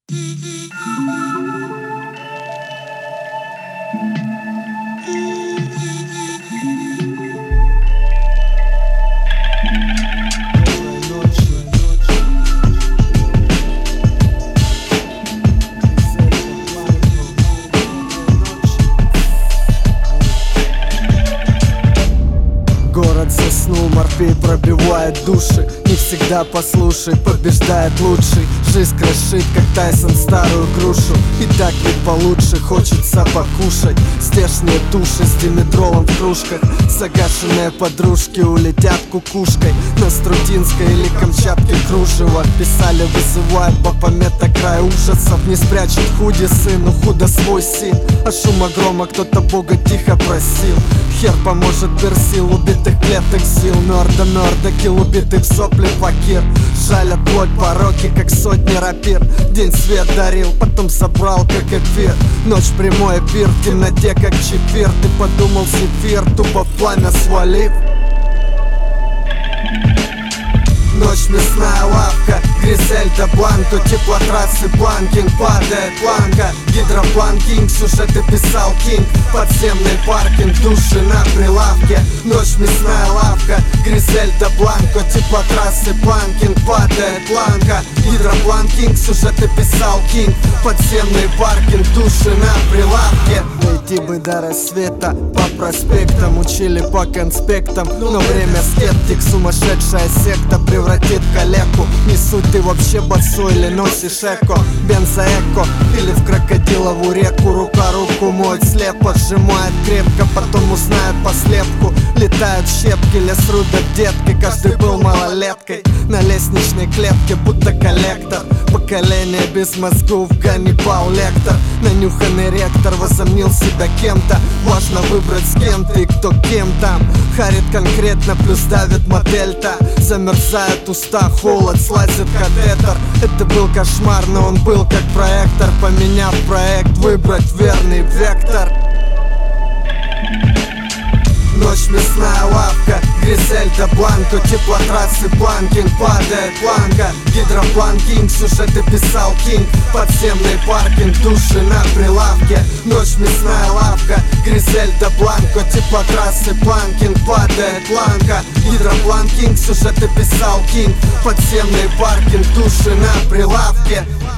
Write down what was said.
Город заснул, морфей пробивает души. Не всегда послушай, побеждает лучший. Жизнь крошит, как Тайсон, старую грушу. И так ведь получше, хочется покушать. Здешние души с димедролом в кружках. Загашенные подружки улетят кукушкой. На Струдинской или Камчатке кружево писали, вызывает Бапомета край ужасов. Не спрячет худи сыну худо свой син. А шума грома кто-то Бога тихо просил. Хер поможет персил, убитых клеток сил. Мёрда, кил убитый в сопли факир. Жалят плоть пороки, как сотни рапир. День свет дарил, потом собрал, как эфир. Ночь прямой эфир, в темноте, как чефир. Ты подумал зефир, тупо в пламя свалив. Ночь мясная лавка, Гризельда Бланко, теплотрассы планкинг, падает планка. Гидропланкинг, сюжеты писал Кинг. Подземный паркинг, души на прилавке. Ночь мясная лавка, Гризельда Бланко, теплотрассы планкинг, падает планка. Гидропланкинг, сюжеты писал Кинг. Подземный паркинг, души на прилавке. Дойти бы до рассвета по проспектам, учили по конспектам. Но время скептик, сумасшедшая секта превратит в калеку. Не суть, ты вообще босой или носишь эко. Бензоэко или в крокодилову реку. Рука руку моет слепо, сжимает крепко, потом узнают по слепку. Летают щепки, лес рубят детки. Каждый был малолеткой на лестничной клетке, будто коллектор. Поколение без мозгов, Ганнибал Лектор. Нанюханный ректор возомнил себя кем-то. Важно выбрать с кем ты и кто кем там. Харит конкретно, плюс давит модель-то. Замерзают уста, холод, слазит катетер. Это был кошмар, но он был как проектор. Поменяв проект, выбрать верный вектор. Ночь мясная лавка, Гризельда Бланко, теплотрассы планкинг, падает планка. Гидропланкинг, сюжеты писал Кинг. Подземный паркинг, души на прилавке. Ночь мясная лавка, Гризельда Бланко, теплотрассы планкинг, падает планка. Гидропланкинг, сюжеты писал Кинг. Подземный паркинг, души на прилавке.